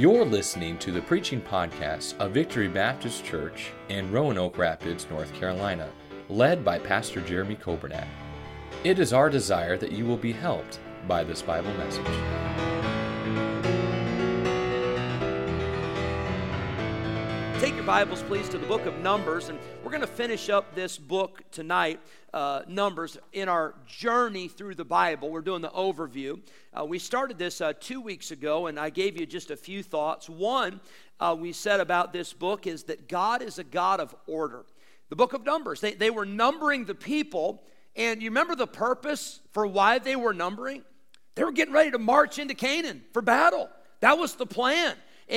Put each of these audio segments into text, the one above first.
You're listening to the preaching podcast of Victory Baptist Church in Roanoke Rapids, North Carolina, led by Pastor Jeremy Coburnack. It is our desire that you will be helped by this Bible message. Take your Bibles, please, to the book of Numbers, and we're going to finish up this book tonight, Numbers, in our journey through the Bible. We're doing the overview. We started this 2 weeks ago, and I gave you just a few thoughts. One, we said about this book is that God is a God of order. The book of Numbers, they were numbering the people, and you remember the purpose for why they were numbering? They were getting ready to march into Canaan for battle. That was the plan.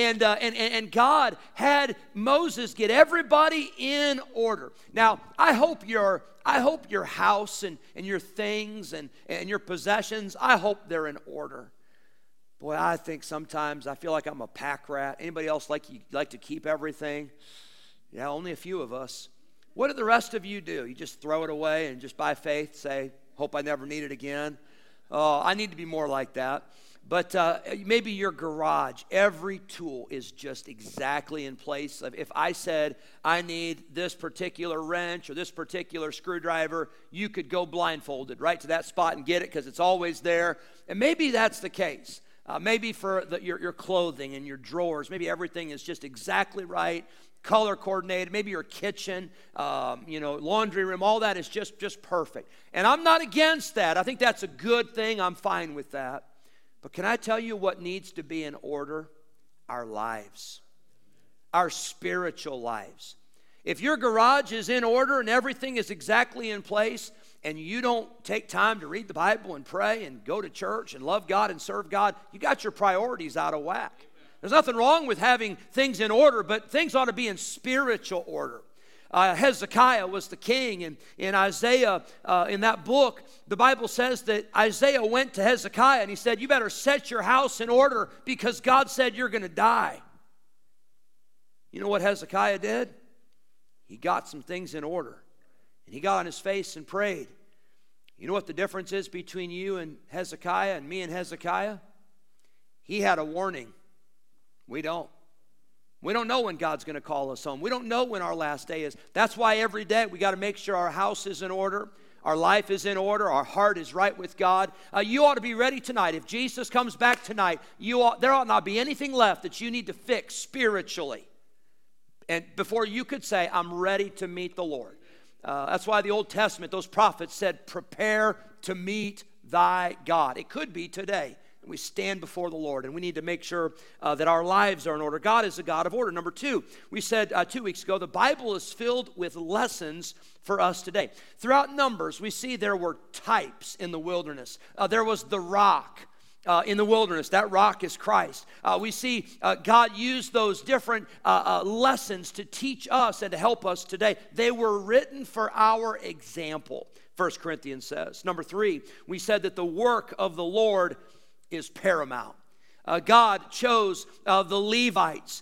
And God had Moses get everybody in order. Now, I hope your house and your things and your possessions, I hope they're in order. Boy, I think sometimes I feel like I'm a pack rat. Anybody else like to keep everything? Yeah, only a few of us. What do the rest of you do? You just throw it away and just by faith say, hope I never need it again? Oh, I need to be more like that. But maybe your garage, every tool is just exactly in place. If I said, I need this particular wrench or this particular screwdriver, you could go blindfolded right to that spot and get it because it's always there. And maybe that's the case. Maybe for your clothing and your drawers, maybe everything is just exactly right, color coordinated. Maybe your kitchen, laundry room, all that is just perfect. And I'm not against that. I think that's a good thing. I'm fine with that. But can I tell you what needs to be in order? Our lives, our spiritual lives. If your garage is in order and everything is exactly in place and you don't take time to read the Bible and pray and go to church and love God and serve God, you got your priorities out of whack. There's nothing wrong with having things in order, but things ought to be in spiritual order. Hezekiah was the king, and in Isaiah, in that book, the Bible says that Isaiah went to Hezekiah and he said, you better set your house in order because God said you're going to die. You know what Hezekiah did? He got some things in order, and he got on his face and prayed. You know what the difference is between you and Hezekiah and me and Hezekiah? He had a warning. We don't. We don't know when God's going to call us home. We don't know when our last day is. That's why every day we got to make sure our house is in order, our life is in order, our heart is right with God. You ought to be ready tonight. If Jesus comes back tonight, there ought not be anything left that you need to fix spiritually. And before you could say, I'm ready to meet the Lord. That's why the Old Testament, those prophets said, prepare to meet thy God. It could be today. We stand before the Lord, and we need to make sure that our lives are in order. God is a God of order. Number two, we said 2 weeks ago, the Bible is filled with lessons for us today. Throughout Numbers, we see there were types in the wilderness. There was the rock in the wilderness. That rock is Christ. We see God use those different lessons to teach us and to help us today. They were written for our example, 1 Corinthians says. Number three, we said that the work of the Lord is paramount. God chose the Levites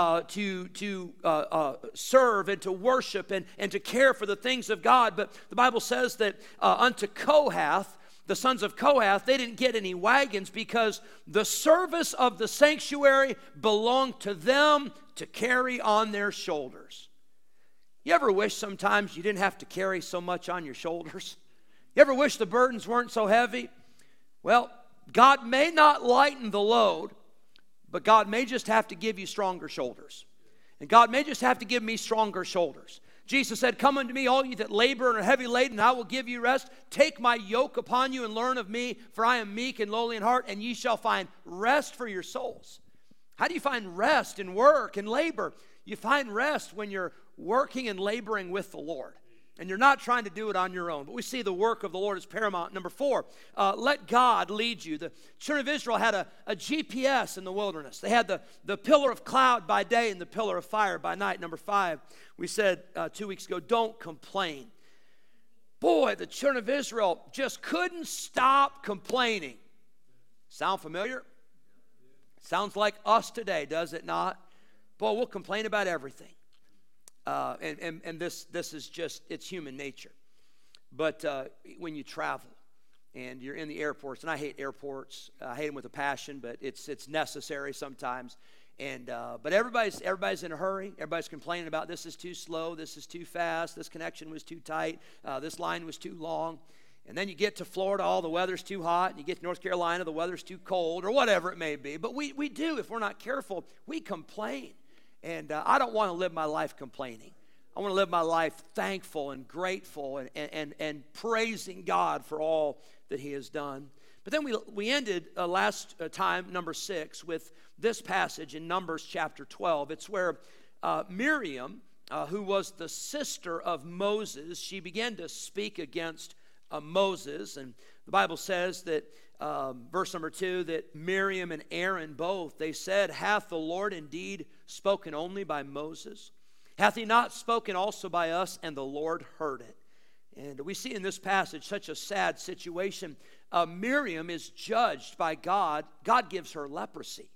to serve and to worship and to care for the things of God. But the Bible says that unto Kohath, the sons of Kohath, they didn't get any wagons because the service of the sanctuary belonged to them to carry on their shoulders. You ever wish sometimes you didn't have to carry so much on your shoulders? You ever wish the burdens weren't so heavy? Well, God may not lighten the load, but God may just have to give you stronger shoulders. And God may just have to give me stronger shoulders. Jesus said, come unto me, all you that labor and are heavy laden, and I will give you rest. Take my yoke upon you and learn of me, for I am meek and lowly in heart, and ye shall find rest for your souls. How do you find rest in work and labor? You find rest when you're working and laboring with the Lord. And you're not trying to do it on your own. But we see the work of the Lord is paramount. Number four, let God lead you. The children of Israel had a GPS in the wilderness. They had the pillar of cloud by day and the pillar of fire by night. Number five, we said 2 weeks ago, don't complain. Boy, the children of Israel just couldn't stop complaining. Sound familiar? Sounds like us today, does it not? Boy, we'll complain about everything. And this is just, it's human nature. But when you travel and you're in the airports, and I hate airports, I hate them with a passion, but it's necessary sometimes. But everybody's in a hurry. Everybody's complaining about this is too slow, this is too fast, this connection was too tight, this line was too long. And then you get to Florida, all the weather's too hot. And you get to North Carolina, the weather's too cold, or whatever it may be. But we do, if we're not careful, we complain. And I don't want to live my life complaining. I want to live my life thankful and grateful and praising God for all that He has done. But then we ended last time, number 6, with this passage in Numbers chapter 12. It's where Miriam, who was the sister of Moses, she began to speak against Moses. And the Bible says that, verse number 2, that Miriam and Aaron both, they said, "Hath the Lord indeed spoken only by Moses? Hath He not spoken also by us?" And the Lord heard it. And we see in this passage such a sad situation. Miriam is judged by God. God gives her leprosy.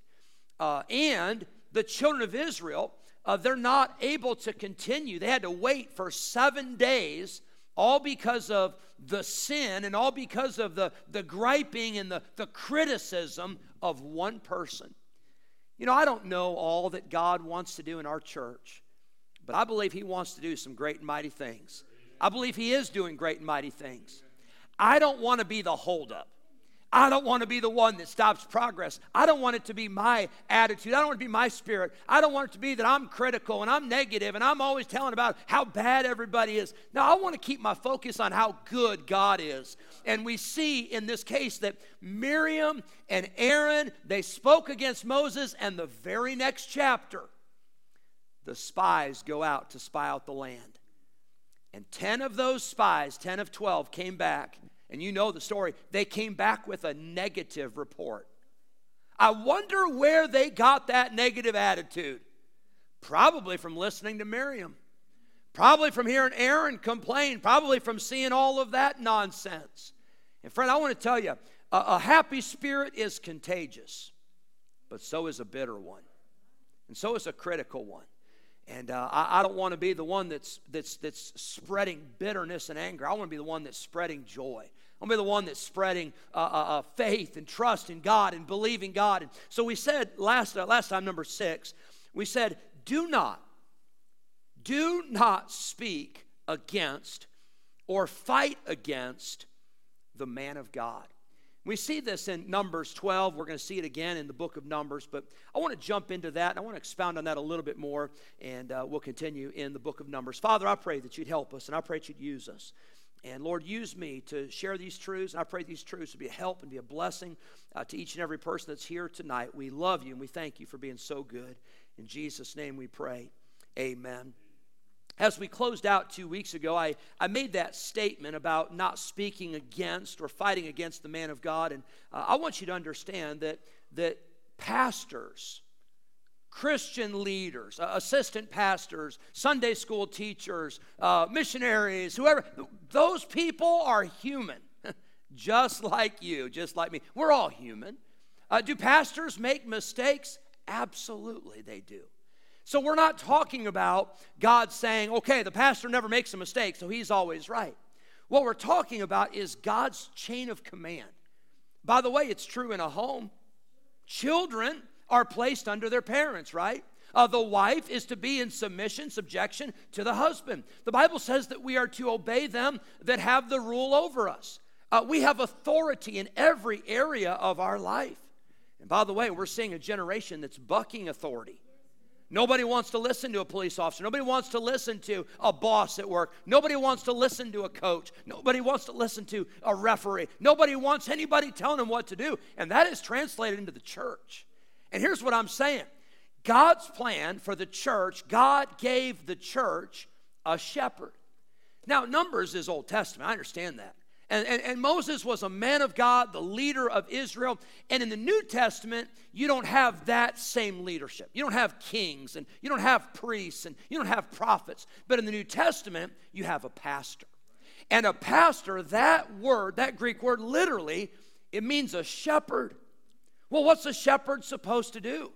And the children of Israel, they're not able to continue. They had to wait for 7 days, all because of the sin and all because of the griping and the criticism of one person. You know, I don't know all that God wants to do in our church, but I believe He wants to do some great and mighty things. I believe He is doing great and mighty things. I don't want to be the holdup. I don't want to be the one that stops progress. I don't want it to be my attitude. I don't want it to be my spirit. I don't want it to be that I'm critical and I'm negative and I'm always telling about how bad everybody is. No, I want to keep my focus on how good God is. And we see in this case that Miriam and Aaron, they spoke against Moses, and the very next chapter, the spies go out to spy out the land. And 10 of those spies, 10 of 12, came back. And you know the story. They came back with a negative report. I wonder where they got that negative attitude. Probably from listening to Miriam. Probably from hearing Aaron complain. Probably from seeing all of that nonsense. And friend, I want to tell you, a happy spirit is contagious. But so is a bitter one. And so is a critical one. And I don't want to be the one that's spreading bitterness and anger. I want to be the one that's spreading joy. I want to be the one that's spreading faith and trust in God and believing God. And so we said last time, number 6, we said, do not speak against or fight against the man of God. We see this in Numbers 12. We're going to see it again in the book of Numbers. But I want to jump into that, and I want to expound on that a little bit more, and we'll continue in the book of Numbers. Father, I pray that You'd help us, and I pray that You'd use us. And Lord, use me to share these truths, and I pray these truths will be a help and be a blessing to each and every person that's here tonight. We love You, and we thank You for being so good. In Jesus' name we pray. Amen. As we closed out 2 weeks ago, I made that statement about not speaking against or fighting against the man of God. And I want you to understand that pastors, Christian leaders, assistant pastors, Sunday school teachers, missionaries, whoever, those people are human, just like you, just like me. We're all human. Do pastors make mistakes? Absolutely they do. So we're not talking about God saying, okay, the pastor never makes a mistake, so he's always right. What we're talking about is God's chain of command. By the way, it's true in a home. Children are placed under their parents, right? The wife is to be in subjection to the husband. The Bible says that we are to obey them that have the rule over us. We have authority in every area of our life. And by the way, we're seeing a generation that's bucking authority. Nobody wants to listen to a police officer. Nobody wants to listen to a boss at work. Nobody wants to listen to a coach. Nobody wants to listen to a referee. Nobody wants anybody telling them what to do. And that is translated into the church. And here's what I'm saying. God's plan for the church, God gave the church a shepherd. Now, Numbers is Old Testament. I understand that. And Moses was a man of God, the leader of Israel. And in the New Testament, you don't have that same leadership. You don't have kings, and you don't have priests, and you don't have prophets. But in the New Testament, you have a pastor. And a pastor, that word, that Greek word, literally, it means a shepherd. Well, what's a shepherd supposed to do?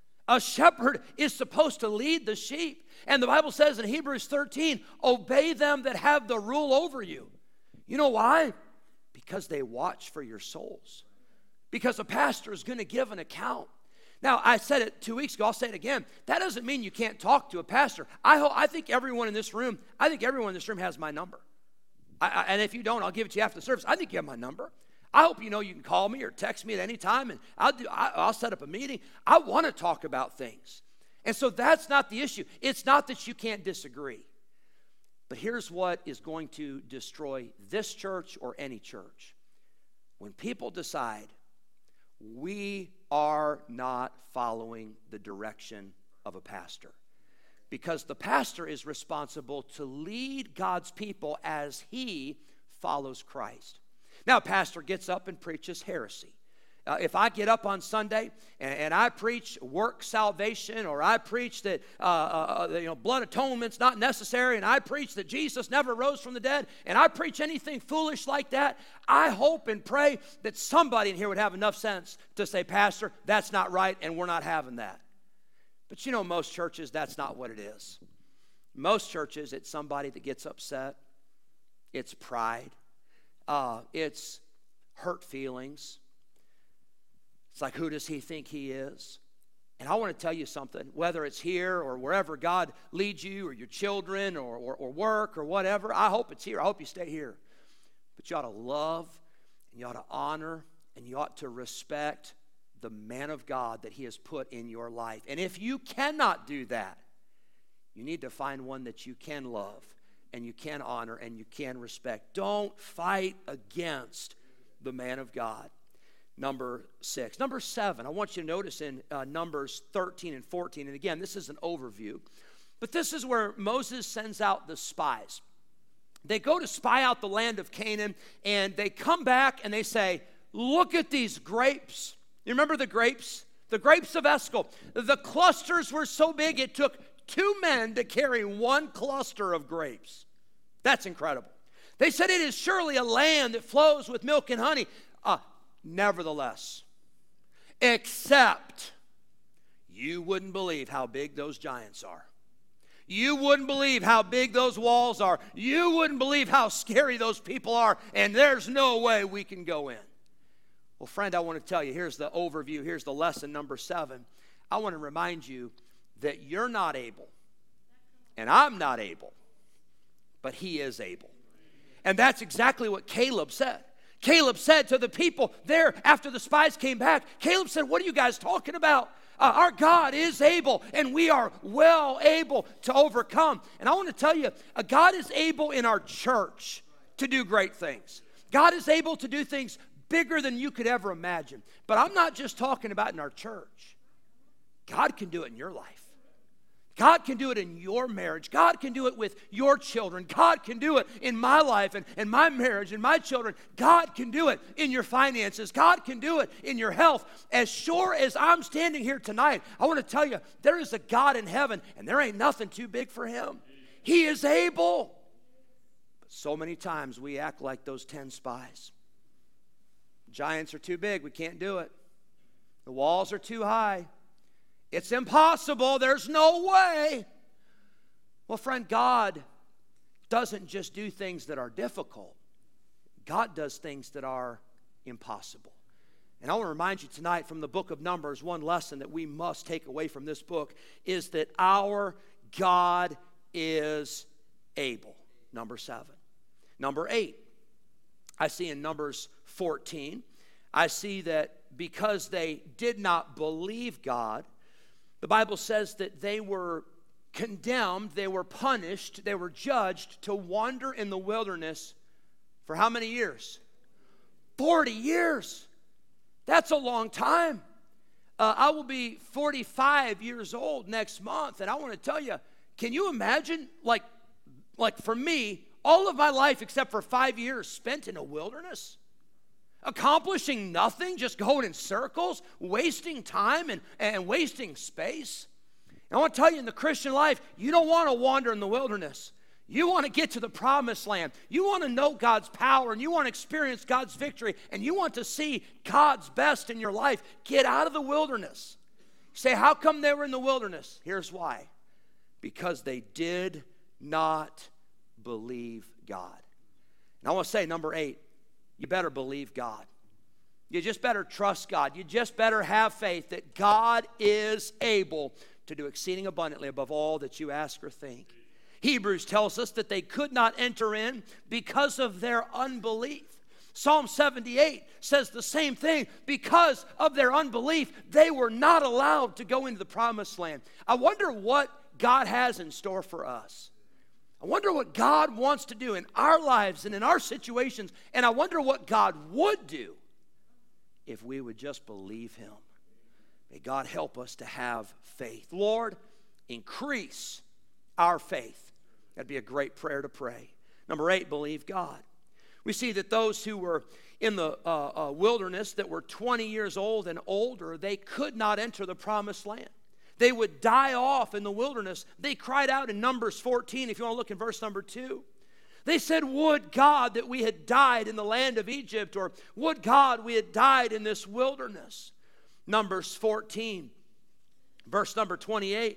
A shepherd is supposed to lead the sheep. And the Bible says in Hebrews 13, obey them that have the rule over you. You know why? Because they watch for your souls. Because a pastor is going to give an account. Now, I said it 2 weeks ago. I'll say it again. That doesn't mean you can't talk to a pastor. I think everyone in this room has my number. And if you don't, I'll give it to you after the service. I think you have my number. I hope you know you can call me or text me at any time, and I'll set up a meeting. I want to talk about things. And so that's not the issue. It's not that you can't disagree. But here's what is going to destroy this church or any church. When people decide we are not following the direction of a pastor, because the pastor is responsible to lead God's people as he follows Christ. Now, a pastor gets up and preaches heresy. If I get up on Sunday and I preach work salvation, or I preach that blood atonement's not necessary, and I preach that Jesus never rose from the dead, and I preach anything foolish like that, I hope and pray that somebody in here would have enough sense to say, Pastor, that's not right, and we're not having that. But you know, most churches, that's not what it is. Most churches, it's somebody that gets upset. It's pride. It's hurt feelings. It's like, who does he think he is? And I want to tell you something, whether it's here or wherever God leads you, or your children, or work, or whatever, I hope it's here. I hope you stay here. But you ought to love, and you ought to honor, and you ought to respect the man of God that he has put in your life. And if you cannot do that, you need to find one that you can love, and you can honor, and you can respect. Don't fight against the man of God. Number 6. Number 7, I want you to notice in Numbers 13 and 14, and again, this is an overview, but this is where Moses sends out the spies. They go to spy out the land of Canaan, and they come back and they say, look at these grapes. You remember the grapes? The grapes of Eshcol. The clusters were so big, it took 2 men to carry 1 cluster of grapes. That's incredible. They said it is surely a land that flows with milk and honey. Nevertheless, except you wouldn't believe how big those giants are. You wouldn't believe how big those walls are. You wouldn't believe how scary those people are, and there's no way we can go in. Well, friend, I want to tell you, here's the overview. Here's the lesson, number 7. I want to remind you that you're not able, and I'm not able, but he is able. And that's exactly what Caleb said. Caleb said to the people there after the spies came back, Caleb said, what are you guys talking about? Our God is able, and we are well able to overcome. And I want to tell you, God is able in our church to do great things. God is able to do things bigger than you could ever imagine. But I'm not just talking about in our church. God can do it in your life. God can do it in your marriage. God can do it with your children. God can do it in my life and my marriage and my children. God can do it in your finances. God can do it in your health. As sure as I'm standing here tonight, I want to tell you, there is a God in heaven, and there ain't nothing too big for him. He is able. But so many times we act like those 10 spies. Giants are too big. We can't do it. The walls are too high. It's impossible. There's no way. Well, friend, God doesn't just do things that are difficult. God does things that are impossible. And I want to remind you tonight from the book of Numbers, one lesson that we must take away from this book is that our God is able. Number 7. Number 8, I see in Numbers 14, I see that because they did not believe God, the Bible says that they were condemned, they were punished, they were judged to wander in the wilderness for how many years? 40 years. That's a long time. I will be 45 years old next month, and I want to tell you, can you imagine, like for me, all of my life except for 5 years spent in a wilderness? Accomplishing nothing, just going in circles, wasting time and wasting space. And I want to tell you, in the Christian life, you don't want to wander in the wilderness. You want to get to the promised land. You want to know God's power, and you want to experience God's victory, and you want to see God's best in your life. Get out of the wilderness. You say, how come they were in the wilderness? Here's why. Because they did not believe God. And I want to say, number 8, you better believe God. You just better trust God. You just better have faith that God is able to do exceeding abundantly above all that you ask or think. Hebrews tells us that they could not enter in because of their unbelief. Psalm 78 says the same thing. Because of their unbelief, they were not allowed to go into the promised land. I wonder what God has in store for us. I wonder what God wants to do in our lives and in our situations. And I wonder what God would do if we would just believe Him. May God help us to have faith. Lord, increase our faith. That'd be a great prayer to pray. Number 8, believe God. We see that those who were in the wilderness that were 20 years old and older, they could not enter the promised land. They would die off in the wilderness. They cried out in Numbers 14, if you want to look in verse number 2. They said, would God that we had died in the land of Egypt, or would God we had died in this wilderness. Numbers 14, verse number 28.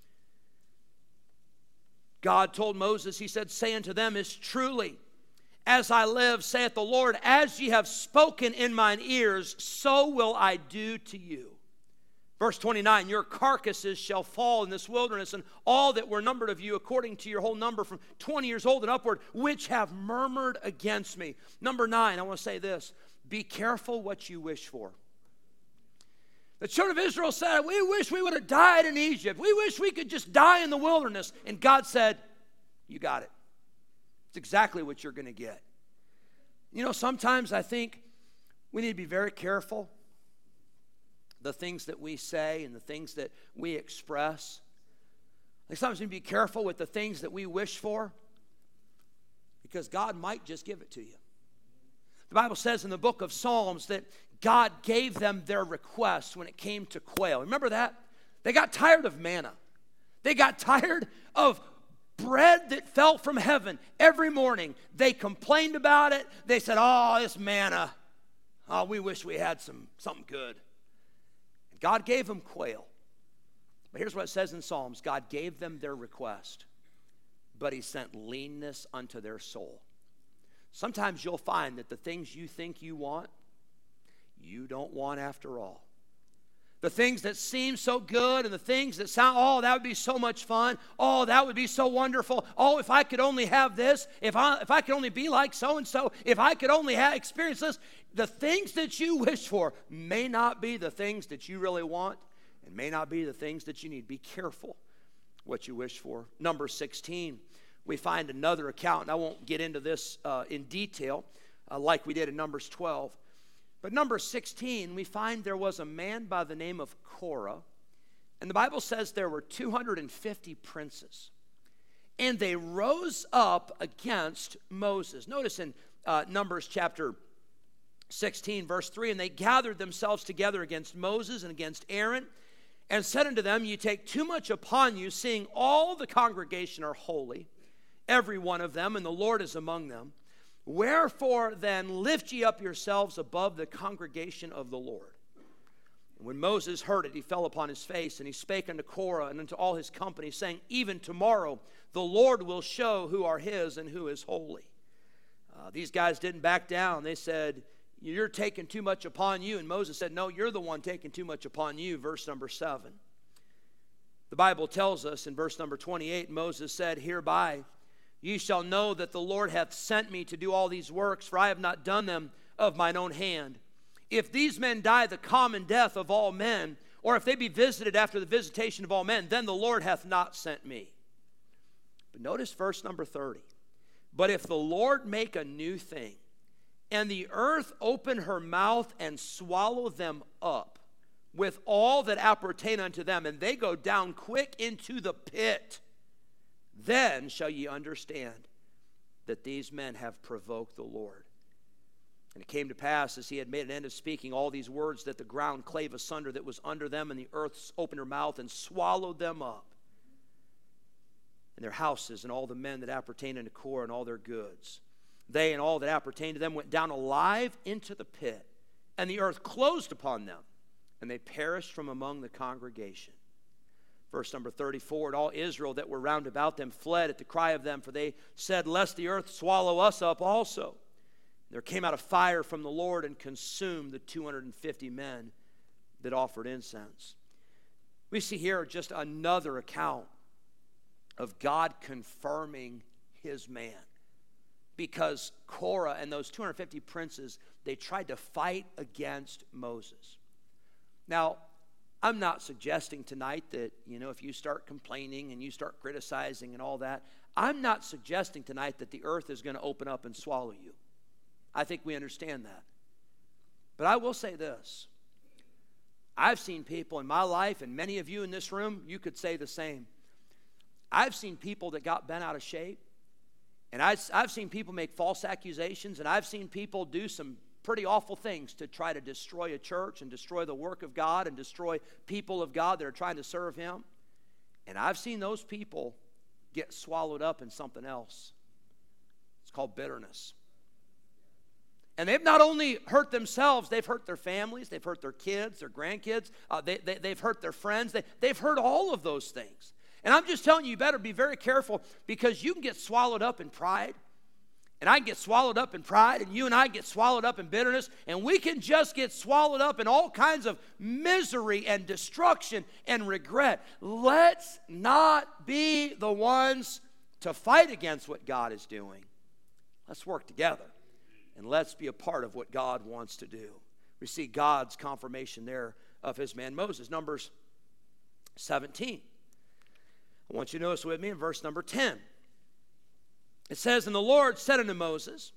God told Moses, He said, say unto them, as truly as I live, saith the Lord, as ye have spoken in mine ears, so will I do to you. Verse 29, your carcasses shall fall in this wilderness, and all that were numbered of you, according to your whole number from 20 years old and upward, which have murmured against me. Number 9, I want to say this. Be careful what you wish for. The children of Israel said, we wish we would have died in Egypt. We wish we could just die in the wilderness. And God said, you got it. It's exactly what you're going to get. You know, sometimes I think we need to be very careful. The things that we say and the things that we express. Like sometimes we need to be careful with the things that we wish for, because God might just give it to you. The Bible says in the book of Psalms that God gave them their request when it came to quail. Remember that? They got tired of manna. They got tired of bread that fell from heaven every morning. They complained about it. They said, oh, this manna. Oh, we wish we had something good. And God gave them quail. But here's what it says in Psalms. God gave them their request, but He sent leanness unto their soul. Sometimes you'll find that the things you think you want, you don't want after all. The things that seem so good and the things that sound, oh, that would be so much fun. Oh, that would be so wonderful. Oh, if I could only have this. If I could only be like so-and-so. If I could only experience this. The things that you wish for may not be the things that you really want and may not be the things that you need. Be careful what you wish for. Number 16, we find another account, and I won't get into this in detail like we did in Numbers 12. But number 16, we find there was a man by the name of Korah, and the Bible says there were 250 princes, and they rose up against Moses. Notice in Numbers chapter 16, verse 3, and they gathered themselves together against Moses and against Aaron, and said unto them, ye take too much upon you, seeing all the congregation are holy, every one of them, and the Lord is among them. Wherefore then lift ye up yourselves above the congregation of the Lord. And when Moses heard it, he fell upon his face, and he spake unto Korah and unto all his company, saying, even tomorrow the Lord will show who are his and who is holy. These guys didn't back down. They said, you're taking too much upon you. And Moses said, no, you're the one taking too much upon you. Verse number 7. The Bible tells us in verse number 28, Moses said, hereby ye shall know that the Lord hath sent me to do all these works, for I have not done them of mine own hand. If these men die the common death of all men, or if they be visited after the visitation of all men, then the Lord hath not sent me. But notice verse number 30. But if the Lord make a new thing, and the earth open her mouth and swallow them up, with all that appertain unto them, and they go down quick into the pit, then shall ye understand that these men have provoked the Lord. And it came to pass, as he had made an end of speaking all these words, that the ground clave asunder that was under them, and the earth opened her mouth and swallowed them up, and their houses, and all the men that appertained unto Korah, and all their goods. They and all that appertained to them went down alive into the pit, and the earth closed upon them, and they perished from among the congregation. Verse number 34, and all Israel that were round about them fled at the cry of them, for they said, lest the earth swallow us up also. There came out a fire from the Lord and consumed the 250 men that offered incense. We see here just another account of God confirming his man. Because Korah and those 250 princes, they tried to fight against Moses. Now, I'm not suggesting tonight that, if you start complaining and you start criticizing and all that, I'm not suggesting tonight that the earth is going to open up and swallow you. I think we understand that. But I will say this. I've seen people in my life, and many of you in this room, you could say the same. I've seen people that got bent out of shape, and I've seen people make false accusations, and I've seen people do some pretty awful things to try to destroy a church and destroy the work of God and destroy people of God that are trying to serve him. And I've seen those people get swallowed up in something else. It's called bitterness. And they've not only hurt themselves, they've hurt their families, they've hurt their kids, their grandkids, they've hurt their friends, they've hurt all of those things. And I'm just telling you, you better be very careful, because you can get swallowed up in pride, and I can get swallowed up in pride, and you and I get swallowed up in bitterness, and we can just get swallowed up in all kinds of misery and destruction and regret. Let's not be the ones to fight against what God is doing. Let's work together, and let's be a part of what God wants to do. We see God's confirmation there of his man Moses. Numbers 17. I want you to notice with me in verse number 10. It says, "And the Lord said unto Moses,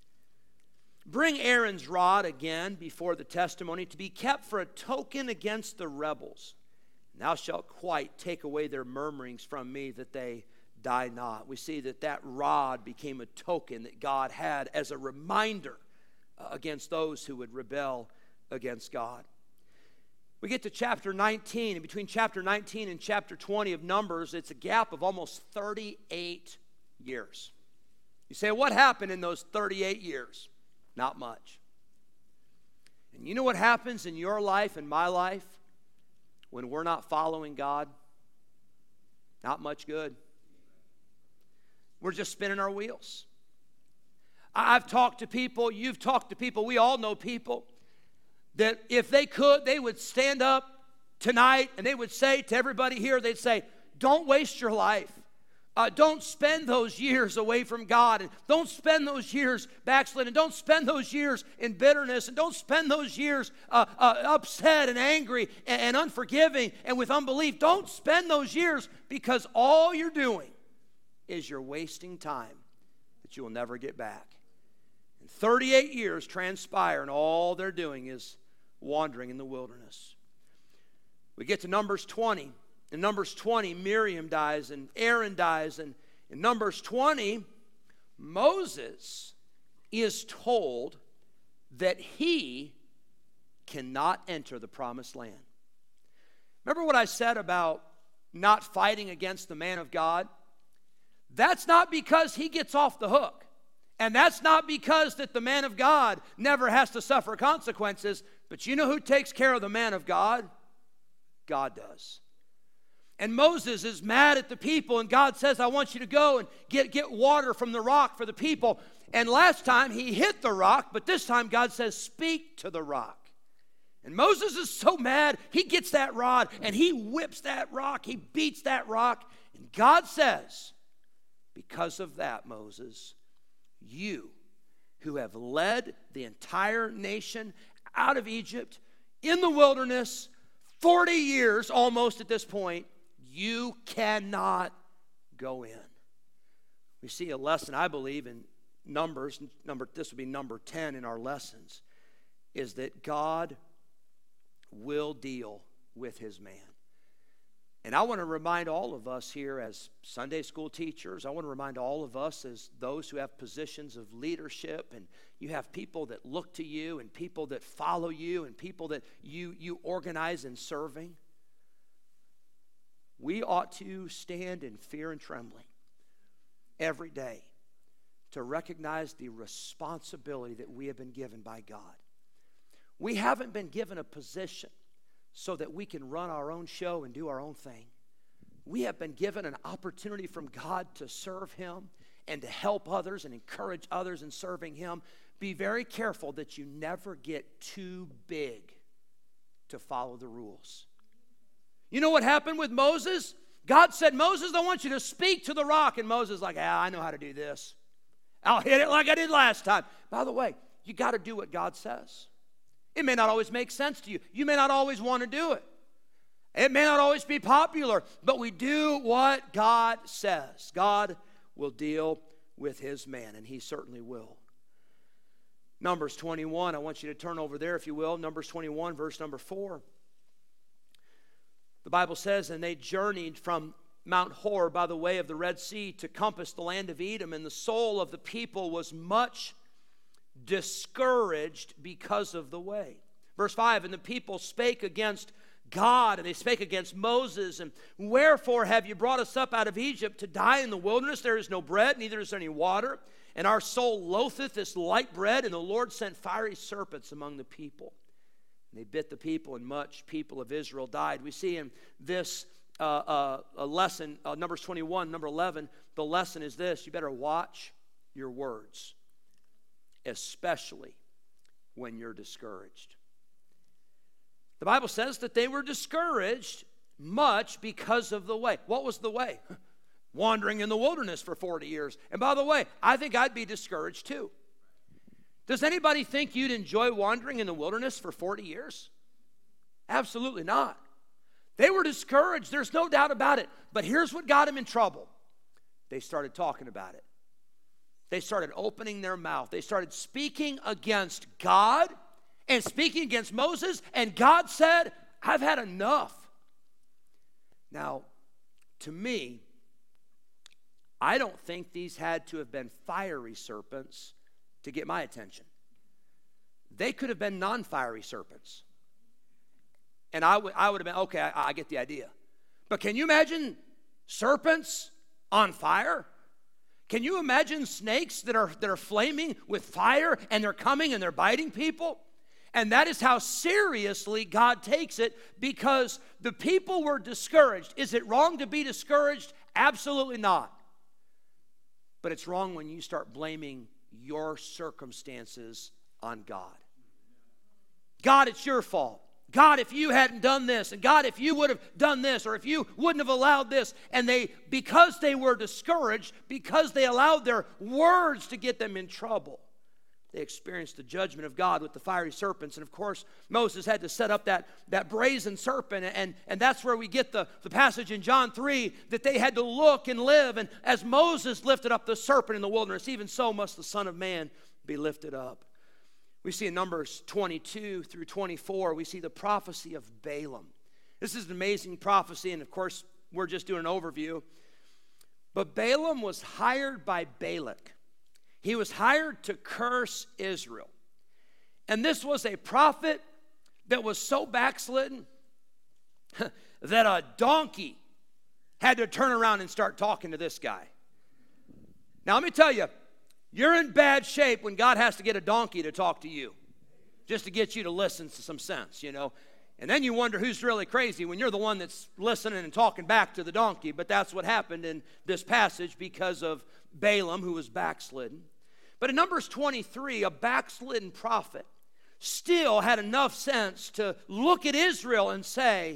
Bring Aaron's rod again before the testimony, to be kept for a token against the rebels. And thou shalt quite take away their murmurings from me, that they die not." We see that rod became a token that God had as a reminder against those who would rebel against God. We get to chapter 19, and between chapter 19 and chapter 20 of Numbers, it's a gap of almost 38 years. You say, what happened in those 38 years? Not much. And you know what happens in your life and my life when we're not following God? Not much good. We're just spinning our wheels. I've talked to people, you've talked to people, we all know people that if they could, they would stand up tonight and they would say to everybody here, they'd say, don't waste your life. Don't spend those years away from God, and don't spend those years backsliding, and don't spend those years in bitterness, and don't spend those years upset and angry and unforgiving and with unbelief. Don't spend those years, because all you're doing is you're wasting time that you will never get back. And 38 years transpire, and all they're doing is wandering in the wilderness. We get to Numbers 20. In Numbers 20, Miriam dies and Aaron dies. And in Numbers 20, Moses is told that he cannot enter the promised land. Remember what I said about not fighting against the man of God? That's not because he gets off the hook. And that's not because that the man of God never has to suffer consequences. But you know who takes care of the man of God? God does. And Moses is mad at the people, and God says, I want you to go and get water from the rock for the people. And last time he hit the rock, but this time God says, speak to the rock. And Moses is so mad, he gets that rod and he whips that rock, he beats that rock. And God says, because of that, Moses, you who have led the entire nation out of Egypt in the wilderness, 40 years almost at this point, you cannot go in. We see a lesson, I believe, in Numbers. This would be number 10 in our lessons, is that God will deal with his man. And I want to remind all of us here as Sunday school teachers, I want to remind all of us as those who have positions of leadership, and you have people that look to you and people that follow you and people that you organize in serving. We ought to stand in fear and trembling every day to recognize the responsibility that we have been given by God. We haven't been given a position so that we can run our own show and do our own thing. We have been given an opportunity from God to serve him and to help others and encourage others in serving him. be very careful that you never get too big to follow the rules. You know what happened with Moses? God said, Moses, I want you to speak to the rock. And Moses is like, I know how to do this. I'll hit it like I did last time. By the way, you got to do what God says. It may not always make sense to you. You may not always want to do it. It may not always be popular, but we do what God says. God will deal with his man, and he certainly will. Numbers 21, I want you to turn over there, if you will. Numbers 21, verse number 4. The Bible says, and they journeyed from Mount Hor by the way of the Red Sea to compass the land of Edom, and the soul of the people was much discouraged because of the way. Verse 5, and the people spake against God, and they spake against Moses, and wherefore have you brought us up out of Egypt to die in the wilderness? There is no bread, neither is there any water, and our soul loatheth this light bread. And the Lord sent fiery serpents among the people, and they bit the people, and much people of Israel died. We see in this a lesson, Numbers 21, number 11, the lesson is this: you better watch your words, especially when you're discouraged. The Bible says that they were discouraged much because of the way. What was the way? Wandering in the wilderness for 40 years. And by the way, I think I'd be discouraged too. Does anybody think you'd enjoy wandering in the wilderness for 40 years? Absolutely not. They were discouraged, there's no doubt about it. But here's what got them in trouble. They started talking about it. They started opening their mouth. They started speaking against God and speaking against Moses, and God said, I've had enough. Now, to me, I don't think these had to have been fiery serpents to get my attention. They could have been non-fiery serpents. And I would have been, okay, I get the idea. But can you imagine serpents on fire? Can you imagine snakes that are flaming with fire, and they're coming and they're biting people? And that is how seriously God takes it, because the people were discouraged. Is it wrong to be discouraged? Absolutely not. But it's wrong when you start blaming your circumstances on God. God, it's your fault. God, if you hadn't done this, and God, if you would have done this, or if you wouldn't have allowed this, and because they were discouraged, because they allowed their words to get them in trouble, they experienced the judgment of God with the fiery serpents. And of course, Moses had to set up that brazen serpent. And that's where we get the passage in John 3 that they had to look and live. And as Moses lifted up the serpent in the wilderness, even so must the Son of Man be lifted up. We see in Numbers 22 through 24, we see the prophecy of Balaam. This is an amazing prophecy, and of course, we're just doing an overview. But Balaam was hired by Balak. He was hired to curse Israel. And this was a prophet that was so backslidden that a donkey had to turn around and start talking to this guy. Now, let me tell you, you're in bad shape when God has to get a donkey to talk to you, just to get you to listen to some sense, you know. And then you wonder who's really crazy when you're the one that's listening and talking back to the donkey. But that's what happened in this passage because of Balaam, who was backslidden. But in Numbers 23, a backslidden prophet still had enough sense to look at Israel and say,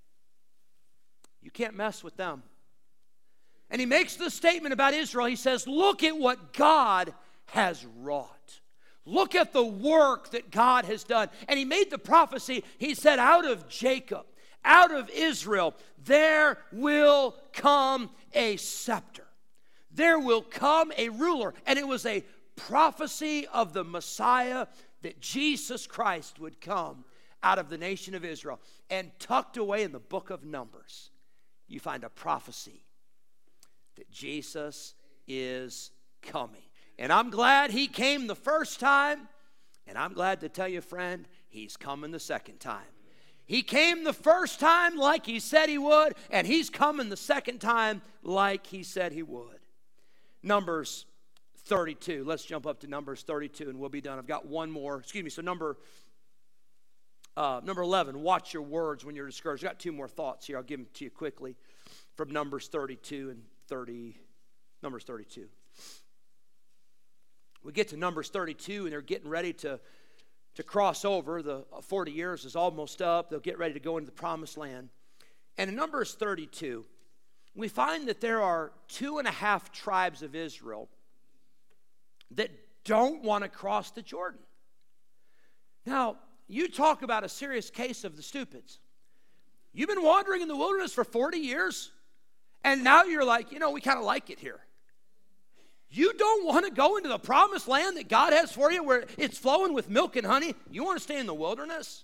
you can't mess with them. And he makes the statement about Israel. He says, look at what God has wrought. Look at the work that God has done. And he made the prophecy. He said, out of Jacob, out of Israel, there will come a scepter. There will come a ruler. And it was a prophecy of the Messiah, that Jesus Christ would come out of the nation of Israel. And tucked away in the book of Numbers, you find a prophecy that Jesus is coming. And I'm glad he came the first time, and I'm glad to tell you, friend, he's coming the second time. He came the first time like he said he would, and he's coming the second time like he said he would. Numbers 32. Let's jump up to Numbers 32 and we'll be done. I've got one more. So number 11, watch your words when you're discouraged. I've got two more thoughts here. I'll give them to you quickly from Numbers 32 and Numbers 32. We get to Numbers 32, and they're getting ready to cross over. The 40 years is almost up. They'll get ready to go into the promised land. And in Numbers 32, we find that there are 2.5 tribes of Israel that don't want to cross the Jordan. Now, you talk about a serious case of the stupids. You've been wandering in the wilderness for 40 years, and now you're like, we kind of like it here. You don't want to go into the promised land that God has for you where it's flowing with milk and honey. You want to stay in the wilderness?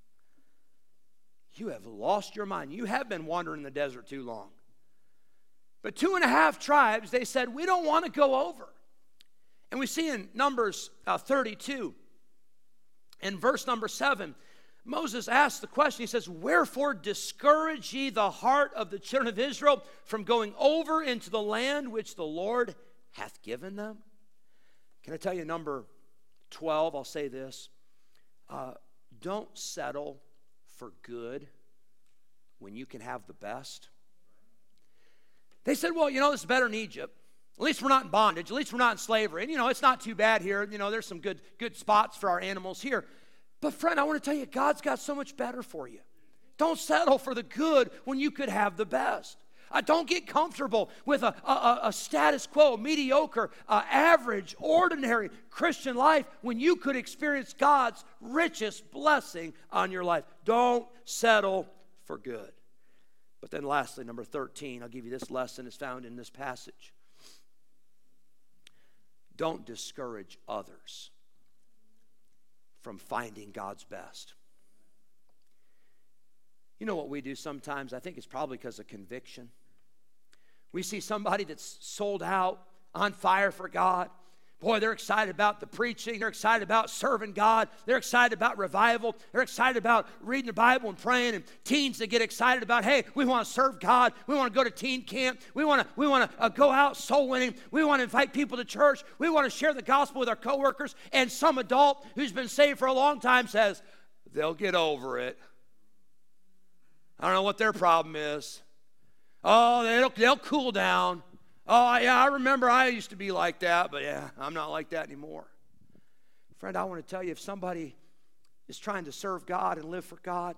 You have lost your mind. You have been wandering in the desert too long. But 2.5 tribes, they said, we don't want to go over. And we see in Numbers 32, in verse number 7, Moses asks the question, he says, wherefore discourage ye the heart of the children of Israel from going over into the land which the Lord hath given them? Can I tell you number 12? I'll say this. Don't settle for good when you can have the best. They said, well, this is better in Egypt. At least we're not in bondage. At least we're not in slavery. And, it's not too bad here. There's some good spots for our animals here. But, friend, I want to tell you, God's got so much better for you. Don't settle for the good when you could have the best. Don't get comfortable with a status quo, mediocre, average, ordinary Christian life when you could experience God's richest blessing on your life. Don't settle for good. But then lastly, number 13, I'll give you this lesson. It's found in this passage. Don't discourage others from finding God's best. You know what we do sometimes? I think it's probably because of conviction. We see somebody that's sold out, on fire for God. Boy, they're excited about the preaching. They're excited about serving God. They're excited about revival. They're excited about reading the Bible and praying. And teens that get excited about, hey, we want to serve God. We want to go to teen camp. We want to go out soul winning. We want to invite people to church. We want to share the gospel with our coworkers. And some adult who's been saved for a long time says, they'll get over it. I don't know what their problem is. Oh, they'll cool down. Oh, yeah, I remember I used to be like that, but yeah, I'm not like that anymore. Friend, I want to tell you, if somebody is trying to serve God and live for God,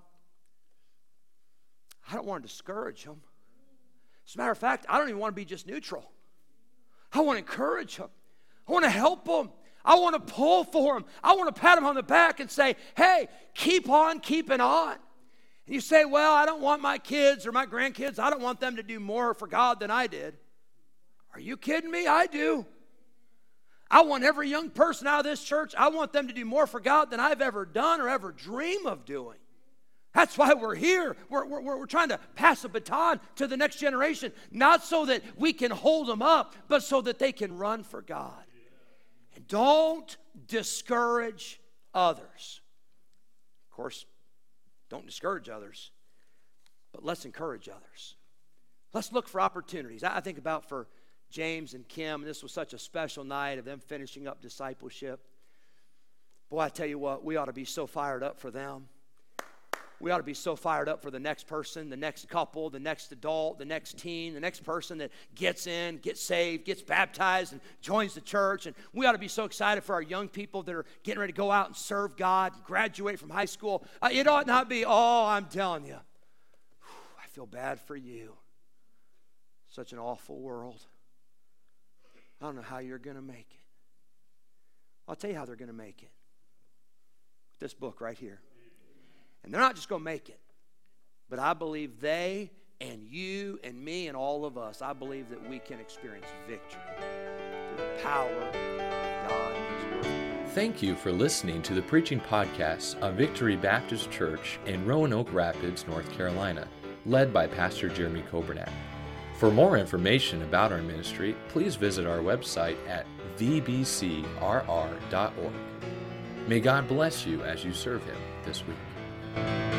I don't want to discourage them. As a matter of fact, I don't even want to be just neutral. I want to encourage them. I want to help them. I want to pull for them. I want to pat them on the back and say, hey, keep on keeping on. And you say, well, I don't want my kids or my grandkids, I don't want them to do more for God than I did. Are you kidding me? I do. I want every young person out of this church, I want them to do more for God than I've ever done or ever dream of doing. That's why we're here. We're trying to pass a baton to the next generation, not so that we can hold them up, but so that they can run for God. And don't discourage others. Of course, don't discourage others, but let's encourage others. Let's look for opportunities. I think about for James and Kim, this was such a special night of them finishing up discipleship. Boy, I tell you what, we ought to be so fired up for them. We ought to be so fired up for the next person, the next couple, the next adult, the next teen, the next person that gets in, gets saved, gets baptized, and joins the church. And we ought to be so excited for our young people that are getting ready to go out and serve God, graduate from high school. It ought not be, I'm telling you, I feel bad for you. Such an awful world. I don't know how you're going to make it. I'll tell you how they're going to make it. This book right here. And they're not just going to make it, but I believe they and you and me and all of us, I believe that we can experience victory through the power of God and His Word. Thank you for listening to the preaching podcast of Victory Baptist Church in Roanoke Rapids, North Carolina, led by Pastor Jeremy Coburnett. For more information about our ministry, please visit our website at vbcrr.org. May God bless you as you serve Him this week.